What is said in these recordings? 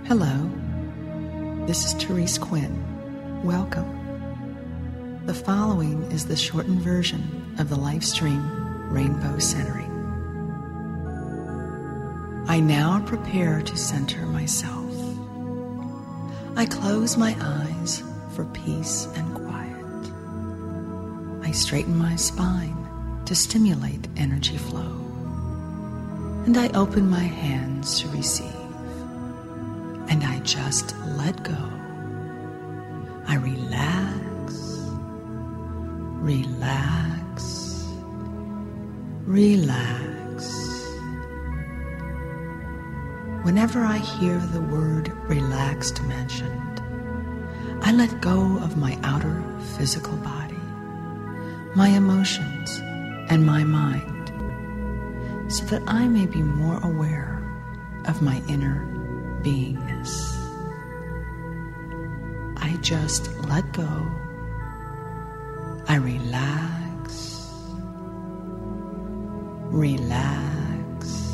Hello, this is Therese Quinn. Welcome. The following is the shortened version of the live stream Rainbow Centering. I now prepare to center myself. I close my eyes for peace and quiet. I straighten my spine to stimulate energy flow. And I open my hands to receive. And I just let go. I relax, relax, relax. Whenever I hear the word relaxed mentioned, I let go of my outer physical body, my emotions, and my mind, so that I may be more aware of my inner beingness. I just let go. I relax, relax,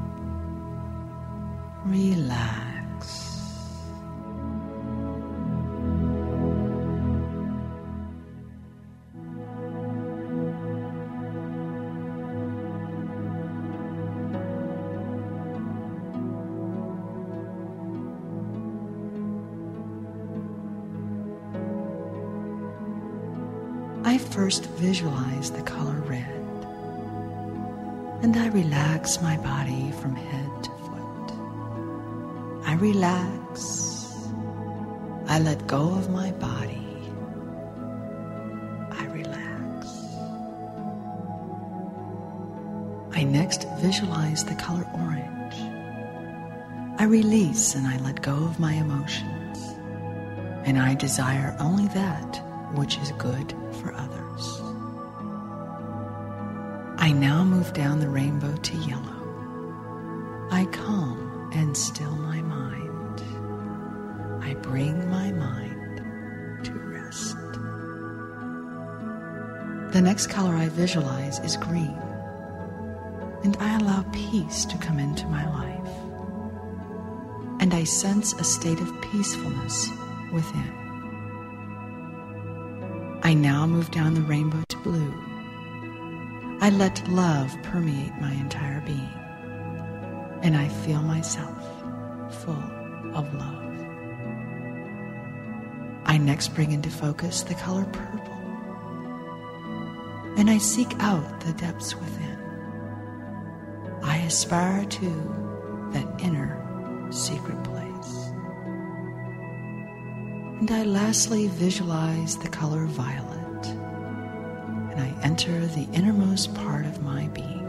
relax. I first visualize the color red, and I relax my body from head to foot. I relax. I let go of my body. I relax. I next visualize the color orange. I release and I let go of my emotions, and I desire only that which is good for others. I now move down the rainbow to yellow. I calm and still my mind. I bring my mind to rest. The next color I visualize is green, and I allow peace to come into my life, and I sense a state of peacefulness within. I now move down the rainbow to blue. I let love permeate my entire being, and I feel myself full of love. I next bring into focus the color purple, and I seek out the depths within. I aspire to that inner secret place. And I lastly visualize the color violet, and I enter the innermost part of my being.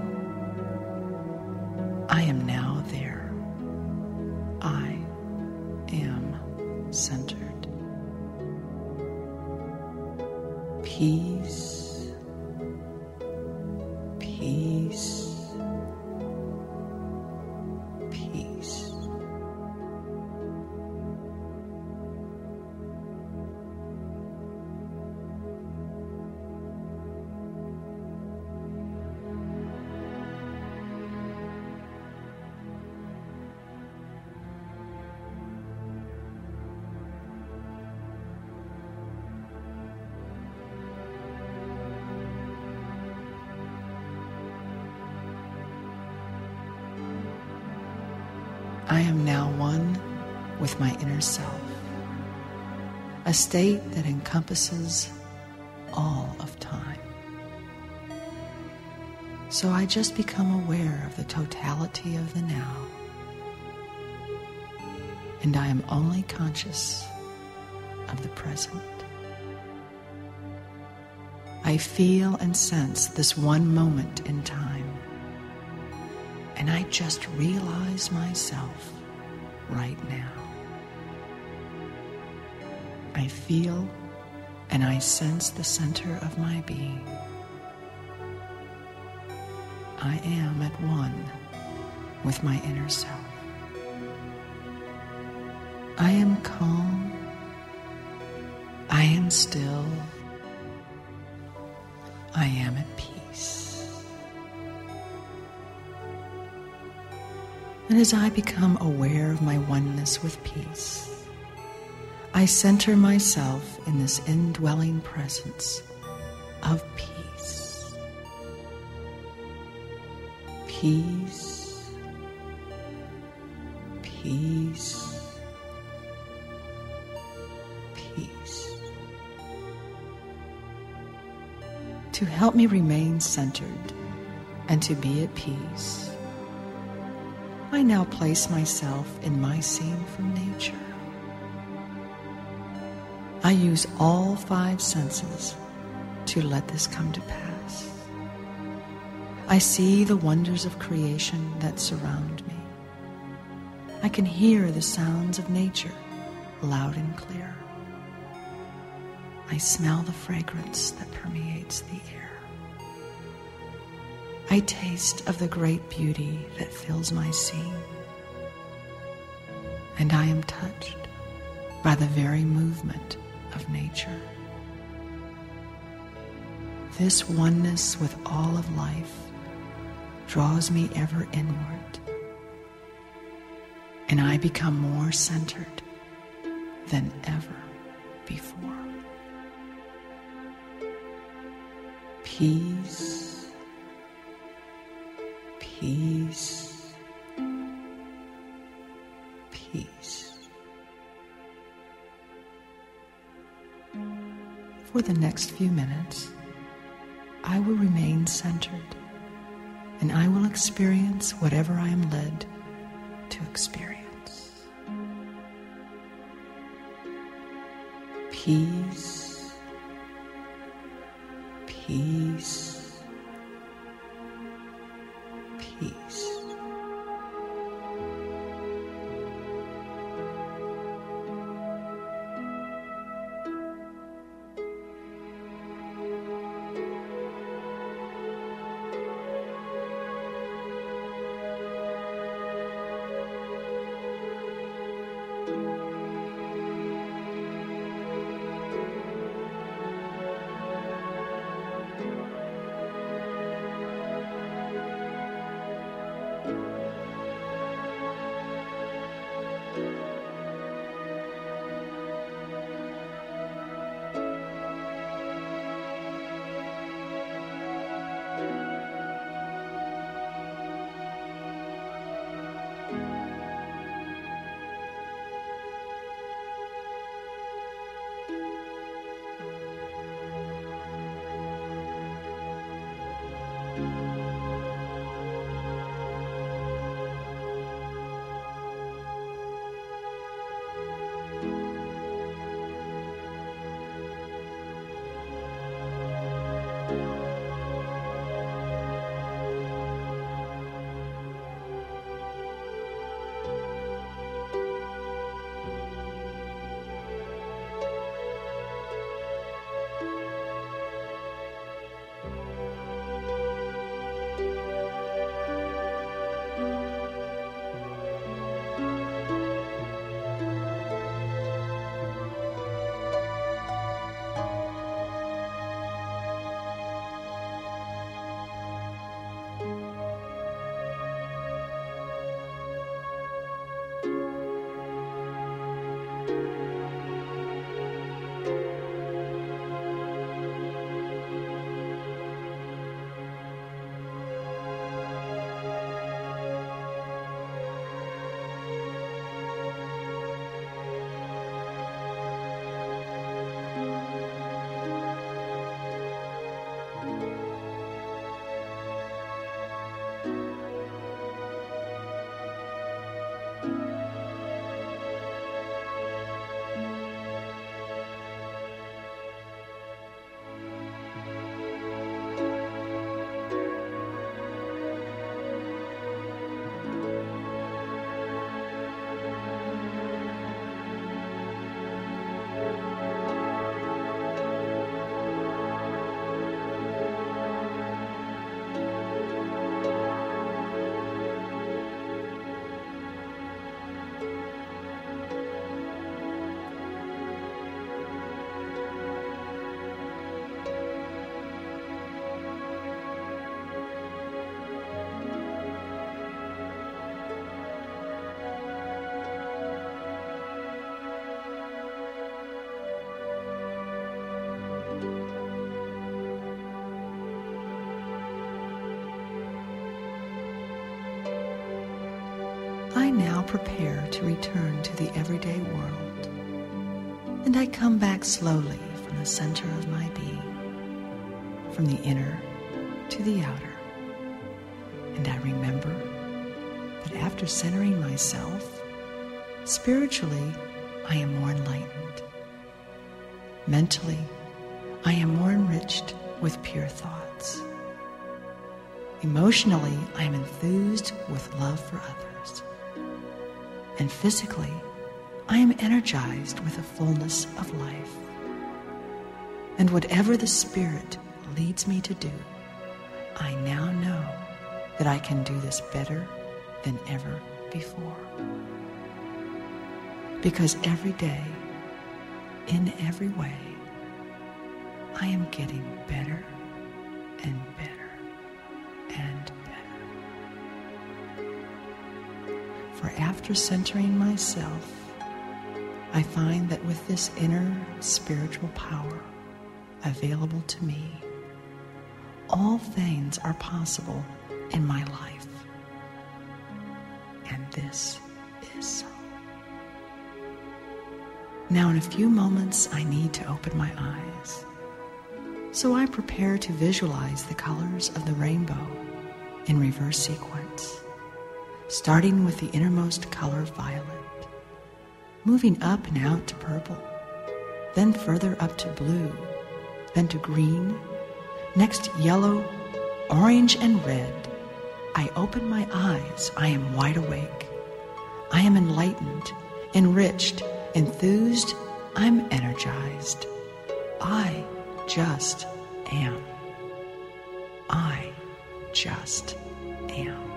I am now there. I am centered. Peace, peace, peace. I am now one with my inner self, a state that encompasses all of time. So I just become aware of the totality of the now, and I am only conscious of the present. I feel and sense this one moment in time, and I just realize myself right now. I feel and I sense the center of my being. I am at one with my inner self. I am calm. I am still. I am at peace. And as I become aware of my oneness oneness with peace. I center myself in this indwelling presence of peace. Peace. Peace. Peace. To help me remain centered and to be at peace, I now place myself in my scene from nature. I use all 5 senses to let this come to pass. I see the wonders of creation that surround me. I can hear the sounds of nature loud and clear. I smell the fragrance that permeates the air. I taste of the great beauty that fills my scene. And I am touched by the very movement of nature. This oneness with all of life draws me ever inward, and I become more centered than ever before. Peace, peace, peace. For the next few minutes, I will remain centered, and I will experience whatever I am led to experience. Peace, peace, peace. prepare to return to the everyday world, and I come back slowly from the center of my being, from the inner to the outer, and I remember that after centering myself, spiritually, I am more enlightened. Mentally, I am more enriched with pure thoughts. Emotionally, I am enthused with love for others. And physically, I am energized with a fullness of life. And whatever the Spirit leads me to do, I now know that I can do this better than ever before. Because every day, in every way, I am getting better and better and better. For after centering myself, I find that with this inner spiritual power available to me, all things are possible in my life. And this is so. Now in a few moments, I need to open my eyes. So I prepare to visualize the colors of the rainbow in reverse sequence, starting with the innermost color, violet, moving up and out to purple, then further up to blue, then to green, next yellow, orange, and red. I open my eyes. I am wide awake. I am enlightened, enriched, enthused. I'm energized. I just am. I just am.